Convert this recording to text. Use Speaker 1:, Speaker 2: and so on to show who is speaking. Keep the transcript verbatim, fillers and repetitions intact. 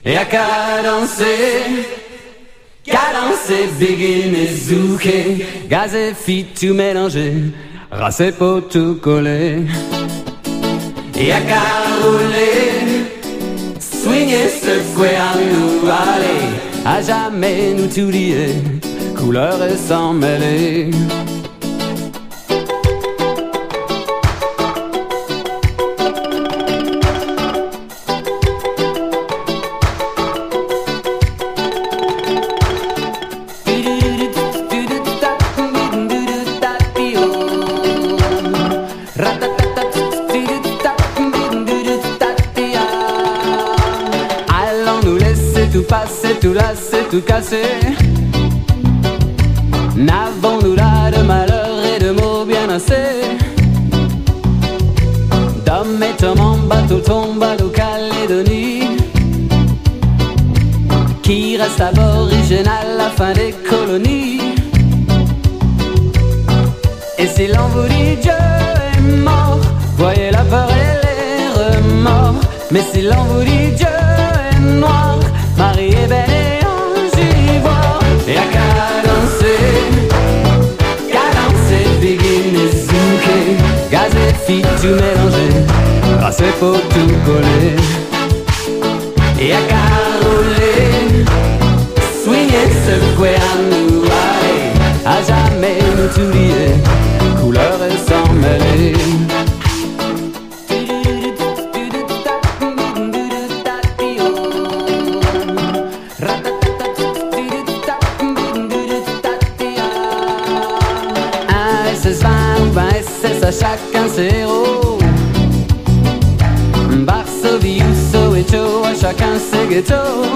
Speaker 1: Et à cadencer, cadencer, begin et zouké, gaz et fit tout mélanger, race et pot tout coller. Et à carouler, swinger, secouer, à nous aller, à jamais nous tout lier, couleur et sans mêler. Tout lassé, tout cassé. N'avons-nous là de malheur et de mots bien assez? D'hommes et hommes en bateau tombent à l'eau Calédonie, qui reste aborigène à la fin des colonies. Et si l'on vous dit Dieu est mort, voyez la peur et les remords. Mais si l'on vous dit Dieu est noir, Marie est belle et ange ivoire. Et à cadencer, cadencer, begin et zouké, gaz et fit tout mélanger, race et pot tout coller. Et à carouler, swinger, secouer, à nous aller, à jamais nous tout lier, couleur et sans mêler. Chacun ses héros, Varsovie ou Soweto, à chacun ses ghettos.